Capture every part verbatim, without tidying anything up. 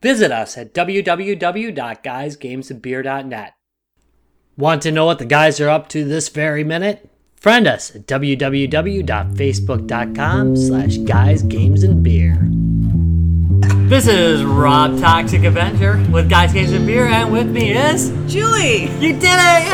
Visit us at w w w dot guys games and beer dot net. Want to know what the guys are up to this very minute? Friend us at w w w dot facebook dot com slash guys games and beer. This is Rob Toxic Avenger with Guys Games and Beer, and with me is Julie. You did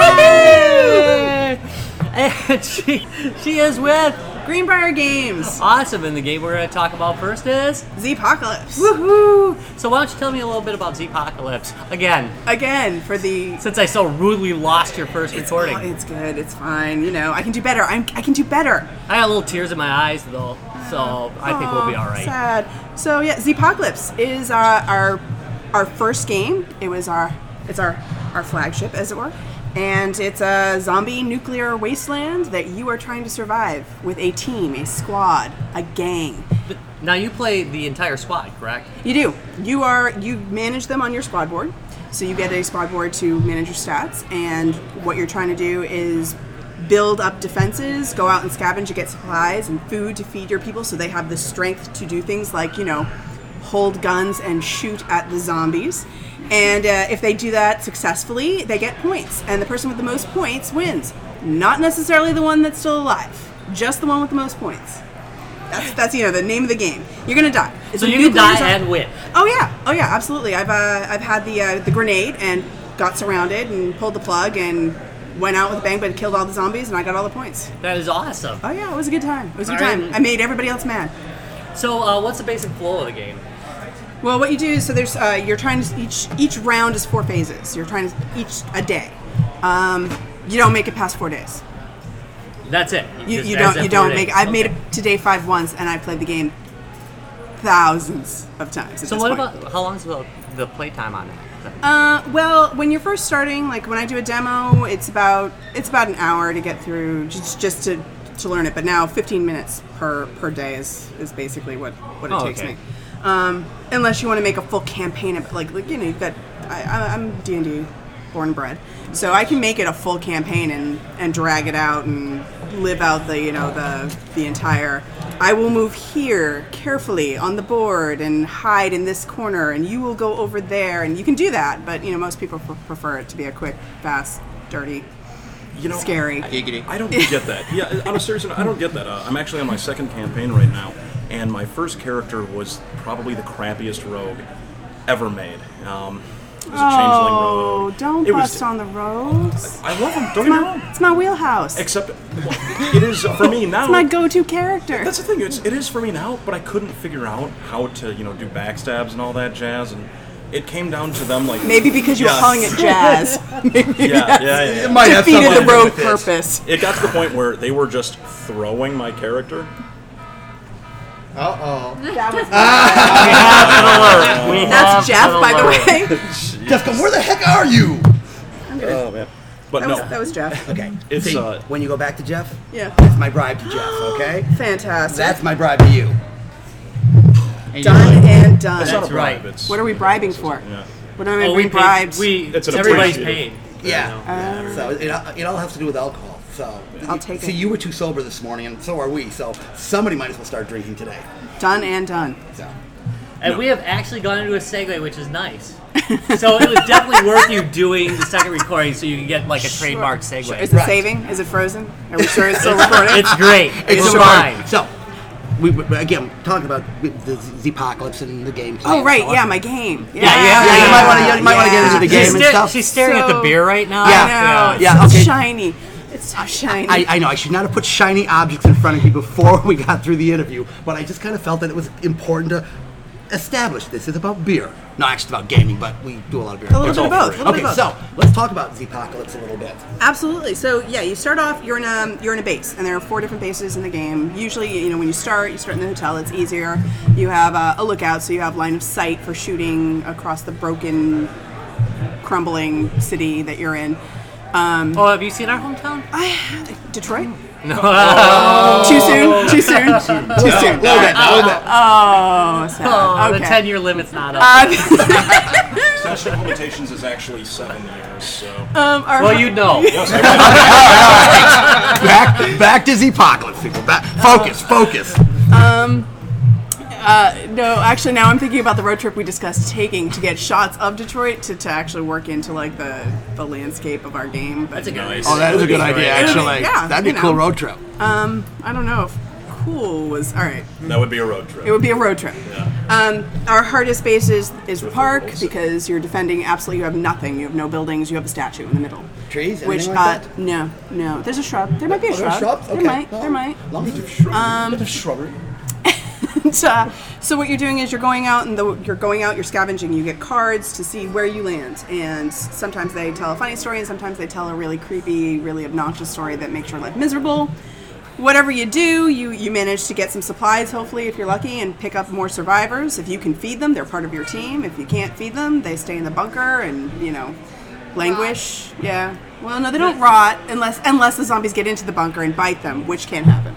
it! Yay! And she she is with Greenbrier Games. Awesome, and the game we're going to talk about first is Zepocalypse. Woohoo! So why don't you tell me a little bit about Zepocalypse again? Again, for the Since I so rudely lost your first it's, recording. oh, it's good. It's fine. You know, I can do better. I'm, I can do better. I got little tears in my eyes though, so I think we'll be all right. Sad. So yeah, Zepocalypse is uh, our our first game. It was our it's our our flagship, as it were. And it's a zombie nuclear wasteland that you are trying to survive with a team, a squad, a gang. But now you play the entire squad, correct? You do. You are you manage them on your squad board. So you get a squad board to manage your stats, and what you're trying to do is build up defenses, go out and scavenge to get supplies and food to feed your people so they have the strength to do things like, you know, hold guns and shoot at the zombies. And uh, if they do that successfully, they get points. And the person with the most points wins. Not necessarily the one that's still alive. Just the one with the most points. That's, that's you know, the name of the game. You're going to die. It's So a you can nuclear die zo- and win. Oh, yeah. Oh, yeah, absolutely. I've uh, I've had the uh, the grenade and got surrounded and pulled the plug and went out with a bang, but killed all the zombies, and I got all the points. That is awesome. Oh, yeah, it was a good time. It was a good All time. right. I made everybody else mad. So uh, what's the basic flow of the game? Well, what you do is, so there's, uh, you're trying to, each each round is four phases. You're trying to, each, a day. Um, you don't make it past four days. That's it. You, just you ends don't, at you four don't days. make it. I've made Okay. it to day five once, and I've played the game thousands of times at So this what point. about, how long is the, the playtime on it? Uh, well, when you're first starting, like when I do a demo, it's about, it's about an hour to get through, just, just to, to learn it. But now fifteen minutes per, per day is, is basically what, what it Oh, takes okay. me. Um, unless you want to make a full campaign of like, like you know, you've got, I, I, I'm D and D born and bred, so I can make it a full campaign and, and drag it out and live out the, you know, the the entire. I will move here carefully on the board and hide in this corner, and you will go over there, and you can do that. But you know, most people pr- prefer it to be a quick, fast, dirty, You know, scary. I don't get that. Yeah, on a serious note, I don't get that. Uh, I'm actually on my second campaign right now, and my first character was probably the crappiest rogue ever made. Um, it was a changeling Oh, rogue. don't It was- bust on the rogues. I love him. Don't get me My, wrong. it's my wheelhouse. Except, well, it is for me now. It's my go-to character. That's the thing. It's, it is for me now, but I couldn't figure out how to, you know, do backstabs and all that jazz, and it came down to them like Maybe because you Yeah. were calling it jazz. Maybe Yeah, that's yeah, yeah, yeah. It might have defeated something the to do rogue with this. purpose. It got to the point where they were just throwing my character. Uh-oh. That was We That's have Jeff, an by the alert. way. Jessica, where the heck are you? Oh man! But That no, was, that was Jeff. Okay. It's, See, uh, when you go back to Jeff, Yeah. that's my bribe to Jeff, okay? Fantastic. That's my bribe to you. done and done. it's not a That's bribe. right. It's, What are we bribing for? Yeah. What am I Oh, being we bribed? paid, we It's an everybody's appreciative. paid. Yeah. Uh, So it, it all has to do with alcohol. So I'll take See, it. you were too sober this morning, and so are we. So somebody might as well start drinking today. Done and done. So And we have actually gone into a segue, which is nice. So it was definitely worth you doing the second recording so you can get like a trademark segue. Is it Right. saving? Is it frozen? Are we sure it's still recording? It's great. It's so, fine. So we we- again talking about the Zepocalypse and the game. Oh, right. Yeah, my game. Yeah, Yeah, yeah, Yeah, you might want to yeah, you might want to get into the yeah. game She's, and sta- stuff. she's staring at the So- beer right now. I Yeah. know. It's Yeah, so okay. shiny. It's so shiny. I, I know I should not have put shiny objects in front of you before we got through the interview, but I just kind of felt that it was important to establish this is about beer. No, actually it's about gaming, but we do a lot of beer. a little It's bit of all both. free. A little Okay, bit of both. so let's talk about Zepocalypse a little bit. Absolutely. So yeah, you start off. You're in a you're in a base, and there are four different bases in the game. Usually, you know, when you start, you start in the hotel. It's easier. You have uh, a lookout, so you have line of sight for shooting across the broken, crumbling city that you're in. Um, Oh, have you seen our hometown? I, Detroit. No. Too soon. Too soon. Too soon. A little bit, a little bit. Oh, sad. Oh, the okay. ten-year limit's not up. Uh, Statute of limitations is actually seven years. So um, our, Well, you know. back, back to Zepocalypse, people. Back, focus, focus. Uh, no, actually, now I'm thinking about the road trip we discussed taking to get shots of Detroit to, to actually work into like the, the landscape of our game. But That's a good Nice. Oh, that is a good idea, actually. Yeah, That'd be you a cool know. road trip. Um, I don't know if cool was all right. That would be a road trip. It would be a road trip. Yeah. Um, our hardest base is, is With park rules. because you're defending absolutely. You have nothing. You have no buildings. You have a statue in the middle. Trees? Which Anything uh, like that? no, no. There's a shrub. There might be a Oh, there are shrub. shrubs? There Okay. might. Well, There might. long as it's um, bit of shrubbery. And, uh, so what you're doing is you're going out and the, you're going out, you're scavenging. You get cards to see where you land, and sometimes they tell a funny story, and sometimes they tell a really creepy, really obnoxious story that makes your life miserable. Whatever you do, you you manage to get some supplies, hopefully, if you're lucky, and pick up more survivors. If you can feed them, they're part of your team. If you can't feed them, they stay in the bunker and you know, languish. Yeah. Well, no, they don't rot unless unless the zombies get into the bunker and bite them, which can happen.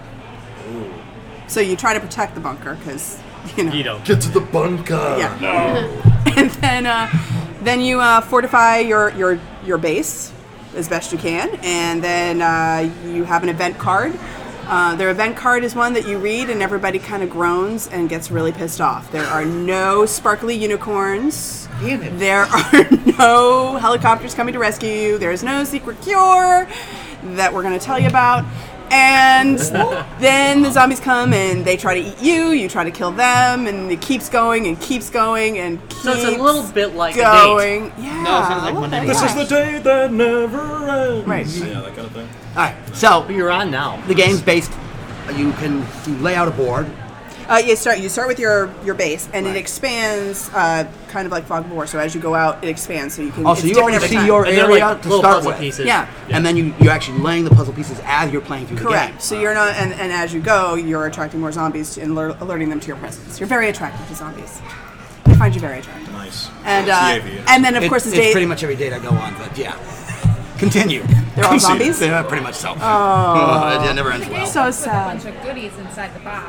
So you try to protect the bunker because you know. You don't. Get to the bunker. Yeah. And then uh, then you uh, fortify your, your your base as best you can, and then uh, you have an event card. Uh, their event card is one that you read, and everybody kind of groans and gets really pissed off. There are no sparkly unicorns. Damn it. There are no helicopters coming to rescue you. There is no secret cure that we're going to tell you about. And then the zombies come and they try to eat you. You try to kill them, and it keeps going and keeps going and keeps So it's a little bit like a date. going. Yeah. No, it sounds like a little Monday bit, This yeah. is the day that never ends. Right. Yeah, that kind of thing. All right, so But you're on now. the game's based. You can you lay out a board. Uh, you start. You start with your, your base, and Right. it expands, uh, kind of like Fog of War. So as you go out, it expands. So you can. Oh, it's so you different already every see time. your And they're area like to little start puzzle with. pieces. Yeah. And then you, you're actually laying the puzzle pieces as you're playing through the game. Correct. So you're not, and, and as you go, you're attracting more zombies and alert, alerting them to your presence. You're very attractive to zombies. They find you very attractive. Nice. And C uh, A V. and then of It- course as it's day pretty much every date I go on, but yeah. Continue. they're all zombies. Yeah, pretty much so. Oh, it never ends well. So a sad. bunch of goodies inside the box,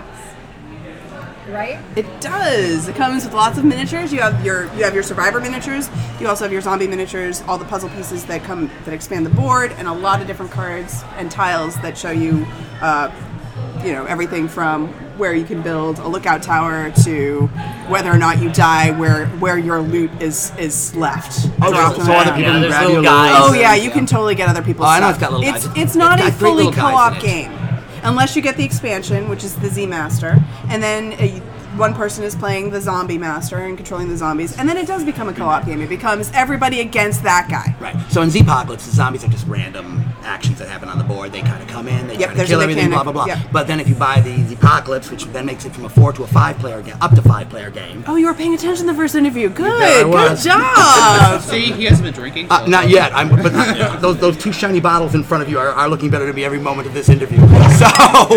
right? It does. It comes with lots of miniatures. You have your you have your survivor miniatures. You also have your zombie miniatures. All the puzzle pieces that come that expand the board, and a lot of different cards and tiles that show you, uh, you know, everything from where you can build a lookout tower to whether or not you die, where where your loot is is left. Oh, Dropped so, on so the other ground. people Yeah, can there's grab little your guys. Oh loot. yeah, you can totally get other people's Oh, I know stuff. it's got little It's guys. it's not It's a got great fully little guys co-op in it. game, unless you get the expansion, which is the Z Master, and then uh, one person is playing the Zombie Master and controlling the zombies, and then it does become a co-op game. It becomes everybody against that guy. Right. So in Z-Pocalypse, the zombies are just random actions that happen on the board. They kind of come in, they Yep, try to there's kill a everything, blah, mechanic. blah, blah. Yep. But then if you buy the Z-Pocalypse, which then makes it from a four to a five-player game, up to five-player game. Oh, you were paying attention the first interview. Good, I good was. job. See, he hasn't been drinking. Uh, so- not yet. I'm, but those those two shiny bottles in front of you are, are looking better to me every moment of this interview. So,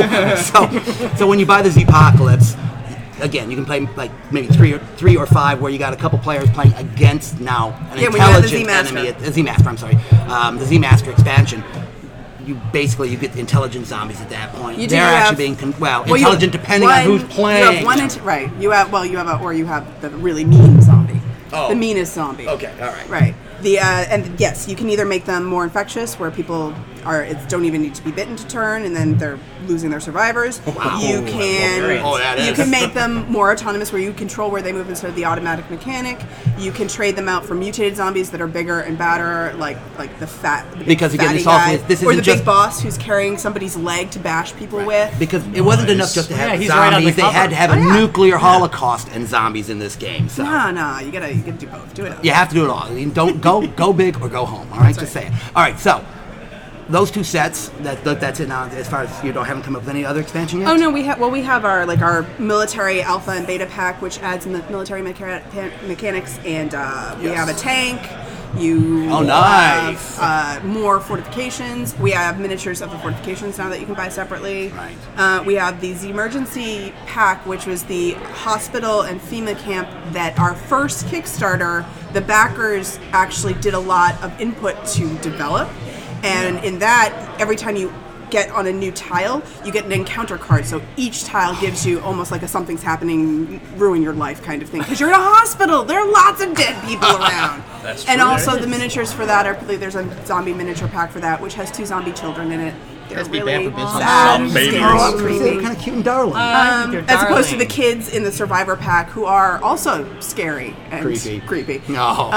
so, so when you buy the Z-Pocalypse, again, you can play like maybe three or three or five, where you got a couple players playing against now an Yeah, when you have the intelligent Z-Master. enemy. A Z-Master, I'm sorry, um, the Z-Master expansion. You basically you get the intelligent zombies at that point. You do They're have- actually being con- well, Well, you- intelligent depending one- on who's You playing. have one, int- right? You have well, you have a, or you have the really mean zombie, Oh. the meanest zombie. Okay, all right. Right. The uh, and yes, you can either make them more infectious, where people are it don't even need to be bitten to turn, and then they're losing their survivors. Wow. You Oh, can oh, that you is. can make them more autonomous, where you control where they move instead of the automatic mechanic. You can trade them out for mutated zombies that are bigger and badder, like like the fat. The big Because again, fatty this also guy, is- this or the isn't big just- boss who's carrying somebody's leg to bash people with. Because it wasn't Nice. enough just to have Yeah, the he's right on zombies; the they had cover. to have a Oh, yeah. nuclear holocaust and zombies in this game. So Nah, nah, you gotta you gotta do both. Do it. you have to do it all. I mean, don't go go big or go home. All right, just say it. All right, so those two sets. That, that that's it now. As far as you don't haven't come up with any other expansion yet. Oh no, we have well we have our like our military alpha and beta pack, which adds in the military mecha- pa- mechanics, and uh, we Yes. have a tank. You Oh, nice. have uh, more fortifications. We have miniatures of the fortifications now that you can buy separately. Right. Uh, we have the Z emergency pack, which was the hospital and FEMA camp that our first Kickstarter, the backers actually did a lot of input to develop. And in that, every time you get on a new tile, you get an encounter card. So each tile gives you almost like a something's happening, ruin your life kind of thing. Because you're in a hospital. There are lots of dead people around. That's And true. also the miniatures for that are, there's a zombie miniature pack for that, which has two zombie children in it. They're Must be bad really for business. sad, Some babies. scary, Oh, creepy. they're kind of cute and darling. Um, they're as opposed to the darling. kids in the Survivor pack who are also scary and Creepy. creepy. no.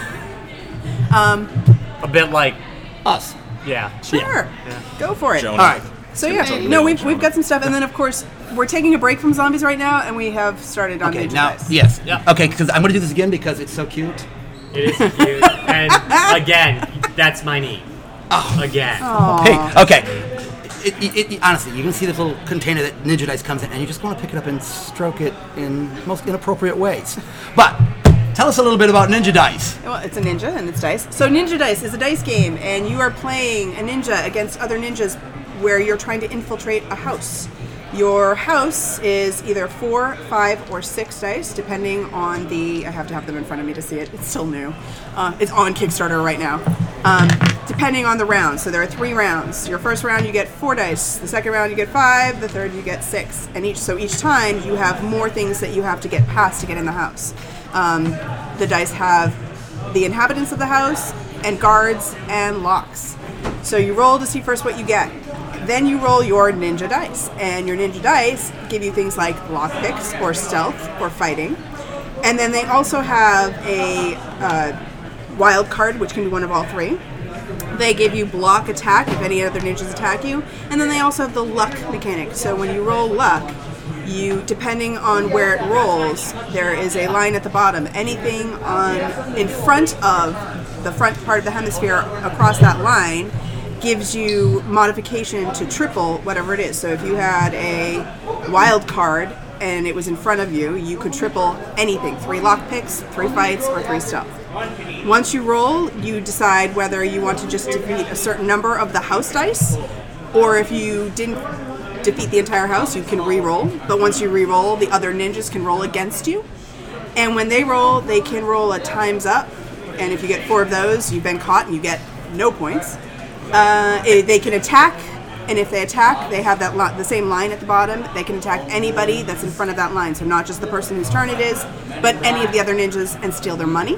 A bit like, Us. yeah. Sure, go for it. Jonah. All right. So yeah, Jonah. no, we've, we've got some stuff, and then of course we're taking a break from zombies right now, and we have started on Okay, Ninja now, Dice. yes. Yeah. Okay, because I'm going to do this again because it's so cute. It is cute. And again, that's my knee. Oh. Again. Hey, okay. It, it, it, honestly, you can see this little container that Ninja Dice comes in, and you just want to pick it up and stroke it in most inappropriate ways. But tell us a little bit about Ninja Dice. Well, it's a ninja and it's dice. So Ninja Dice is a dice game, and you are playing a ninja against other ninjas where you're trying to infiltrate a house. Your house is either four, five, or six dice, depending on the... I have to have them in front of me to see it. It's still new. Uh, it's on Kickstarter right now. Um, depending on the round. So there are three rounds. Your first round, you get four dice. The second round, you get five. The third, you get six. And each so each time, you have more things that you have to get past to get in the house. Um, the dice have the inhabitants of the house, and guards, and locks. So you roll to see first what you get. Then you roll your ninja dice, and your ninja dice give you things like lockpicks, or stealth, or fighting. And then they also have a uh, wild card, which can be one of all three. They give you block attack if any other ninjas attack you, and then they also have the luck mechanic. So when you roll luck, you, depending on where it rolls, there is a line at the bottom. Anything on in front of the front part of the hemisphere across that line gives you modification to triple whatever it is. So if you had a wild card and it was in front of you, you could triple anything. Three lockpicks, three fights, or three stealth. Once you roll, you decide whether you want to just defeat a certain number of the house dice, or if you didn't defeat the entire house, you can re-roll. But once you re-roll, the other ninjas can roll against you. And when they roll, they can roll a times up. And if you get four of those, you've been caught and you get no points. Uh, eh, they can attack, and if they attack, they have that li- the same line at the bottom. They can attack anybody that's in front of that line, so not just the person whose turn it is, but any of the other ninjas, and steal their money.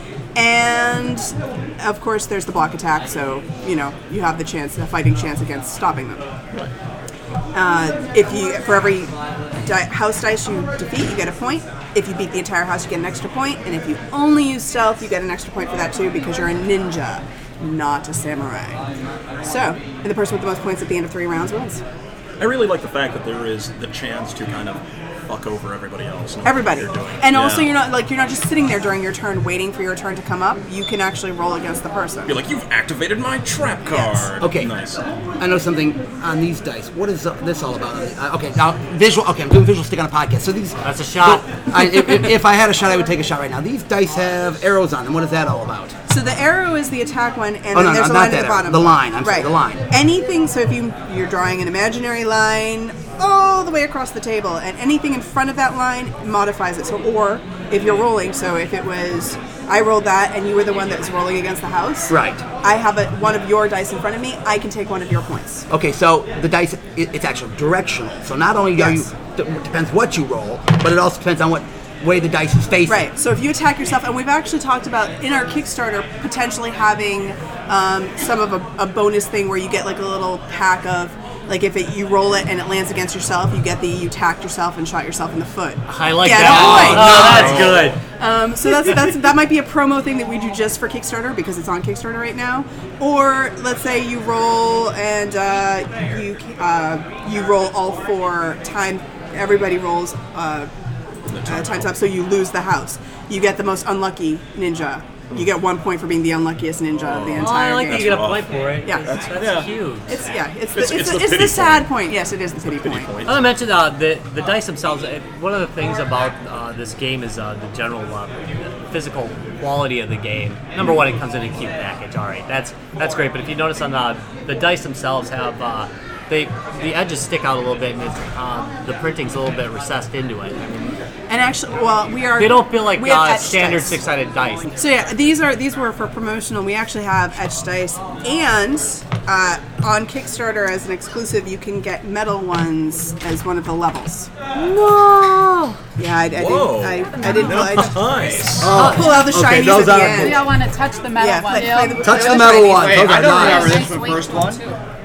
And of course, there's the block attack, so you know you have the chance, a fighting chance against stopping them. Uh, if you, for every di- house dice you defeat, you get a point. If you beat the entire house, you get an extra point. And if you only use stealth, you get an extra point for that too, because you're a ninja, not a samurai. So, and the person with the most points at the end of three rounds wins. I really like the fact that there is the chance to kind of fuck over everybody else. and what Everybody, you're doing. and also Yeah. you're not like you're not just sitting there during your turn waiting for your turn to come up. You can actually roll against the person. You're like, you've activated my trap card. Yes. Okay. Nice. I know something on these dice. What is uh, this all about? Uh, okay, now visual. Okay, I'm doing visual stick on a podcast. So these. That's a shot. So, I, if, if, if I had a shot, I would take a shot right now. These dice have arrows on them. What is that all about? So the arrow is the attack one, and Oh, then no, there's no, a not line that at the arrow. bottom. The line, I'm sorry, right. the line. Anything. So if you you're drawing an imaginary line all the way across the table, and anything in front of that line modifies it. So, or if you're rolling, so if it was I rolled that, and you were the one that was rolling against the house. Right. I have a, one of your dice in front of me. I can take one of your points. Okay, so the dice, it, it's actually directional. So not only are you, Yes. it depends what you roll, but it also depends on what way the dice is facing. Right. So if you attack yourself, and we've actually talked about in our Kickstarter potentially having um, some of a, a bonus thing where you get like a little pack of, like if it, you roll it and it lands against yourself, you get the you tacked yourself and shot yourself in the foot. I like Yeah, that. no, Oh, that's good. Um, so that's that's that might be a promo thing that we do just for Kickstarter because it's on Kickstarter right now. Or let's say you roll and uh, you uh, you roll all four time. Everybody rolls uh, uh, times up, so you lose the house. You get the most unlucky ninja. You get one point for being the unluckiest ninja of the Oh, I entire like that game. you get a point for it. Yeah. That's, that's Yeah. huge. It's yeah, it's the It's- it's, it's the, the it's the pity sad point. point. Yes, it is the pity, Pity point. point. I want to mention uh, the the dice themselves. uh, One of the things about uh, this game is uh, the general uh, physical quality of the game. Number one, it comes in a cute package. All right, that's that's great. But if you notice on the the dice themselves have uh, they the edges stick out a little bit, and it's, uh, the printing's a little bit recessed into it. I mean, And actually, well, we are they don't feel like we have uh, etched standard dice. six-sided dice. So yeah, these are these were for promotional. We actually have etched dice, and uh, on Kickstarter as an exclusive, you can get metal ones as one of the levels. No. Yeah, I, I Whoa. didn't. I, I didn't. I just Nice. pull out the Okay, shinies those at the are- end. We don't want to touch the metal Yeah, one. play, play the, Touch play the metal shinies. one. Wait, Those I are don't nice. remember this Nice from the weight first one, one. too.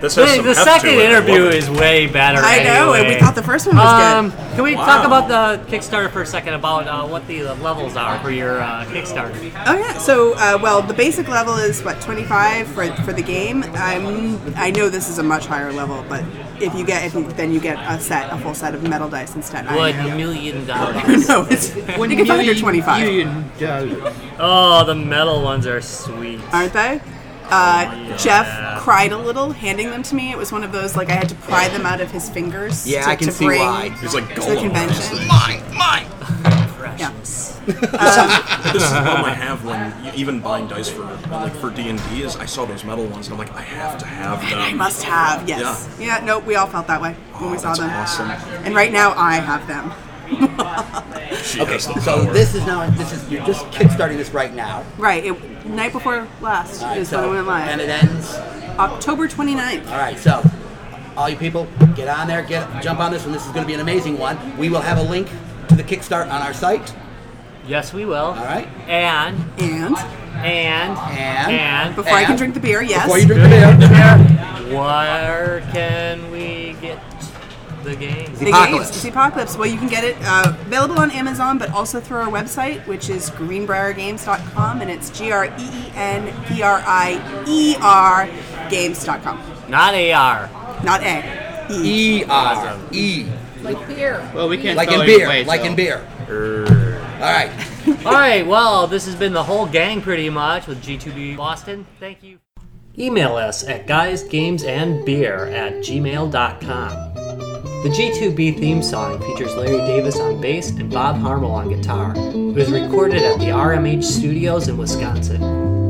This has The, some the heft second to it. interview love it. is way better. I know, and anyway. we thought the first one was Um, good. can we Wow. talk about the Kickstarter for a second? About uh, what the levels are for your uh, Kickstarter? Oh yeah. So, uh, well, the basic level is what twenty-five for for the game. I'm, I know this is a much higher level, but if you get, if you, then you get a set, a full set of metal dice instead. I One know. million dollars. No, it's you can find under twenty-five, Oh, the metal ones are sweet. aren't they? Uh, Jeff cried a little handing them to me. It was one of those like I had to pry them out of his fingers. Yeah, to, I can to see bring why. He's like to the Gollum. convention. Mine, mine. Yeah. This is the problem I have when you, even buying dice for like for D and D is I saw those metal ones and I'm like I have to have them. I must have, yes. Yeah, no, we all felt that way when we Oh, saw that's them. awesome. And right now I have them. She Okay, has the so power. this is now, this is, you're just kickstarting this right now. Right, it, night before last All right, is so, when it went live. and it ends. October twenty-ninth. All right, so all you people, get on there, get jump on this one. This is going to be an amazing one. We will have a link to the Kickstart on our site. Yes, we will. All right. And And and And- and before I can And- drink the beer, yes. Before you drink the beer, where can we get the game? the Apocalypse. games, the Apocalypse. Well, you can get it uh, available on Amazon, but also through our website, which is greenbrier games dot com, and it's G R E E N B R I E R games dot com. Not A R. Not A. E. E R E, Like beer. Well, we can't like spell in either beer, way, like so. in beer. All right. All right, well, this has been the whole gang pretty much with G two B Boston. Thank you. Email us at guysgamesandbeer at gmail dot com. The G two B theme song features Larry Davis on bass and Bob Harmel on guitar. It was recorded at the R M H Studios in Wisconsin.